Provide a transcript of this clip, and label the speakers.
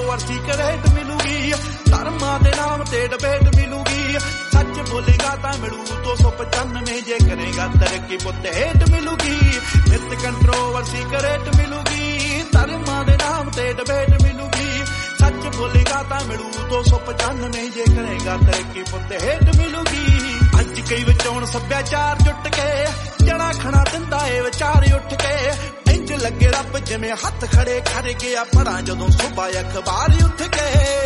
Speaker 1: Controversy crate ਮਿਲੂਗੀ। ਧਰਮਾਂ ਦੇ ਨਾਮ ਤੇ ਡਿਬੇਟ ਮਿਲੂਗੀ। ਸੱਚ ਬੋਲੇਗਾ ਤਾਂ ਮਿਲੂ 295, ਜੇ ਕਰੇਗਾ ਤਰੱਕੀ ਪੁੱਤ ਹੇਟ ਮਿਲੂਗੀ। ਨਿਤ ਕੰਟਰੋਵਰਸੀ ਕਰੇਟ ਮਿਲੂਗੀ। ਧਰਮਾਂ ਦੇ ਨਾਮ ਤੇ ਡਿਬੇਟ ਮਿਲੂਗੀ। ਸੱਚ ਬੋਲੇਗਾ ਤਾਂ ਮਿਲੂ 295, ਜੇ ਕਰੇਗਾ ਤਰੱਕੀ ਪੁੱਤ ਹੇਟ ਮਿਲੂਗੀ। ਅੱਜ ਕਈ ਵਿਚੋਂ ਸੱਭਿਆਚਾਰ ਜੁੱਟ ਕੇ ਜਣਾ ਖਣਾ ਦਿੰਦਾ ਏ ਵਿਚਾਰ ਉੱਠ ਕੇ। ਇੰਜ ਲੱਗੇ ਰੱਬ ਜਿਵੇਂ ਹੱਥ ਖੜੇ ਕਰ ਗਿਆ, ਪੜਾਂ ਜਦੋਂ ਸੁਬਾ ਅਖਬਾਰ ਉੱਠ ਕੇ।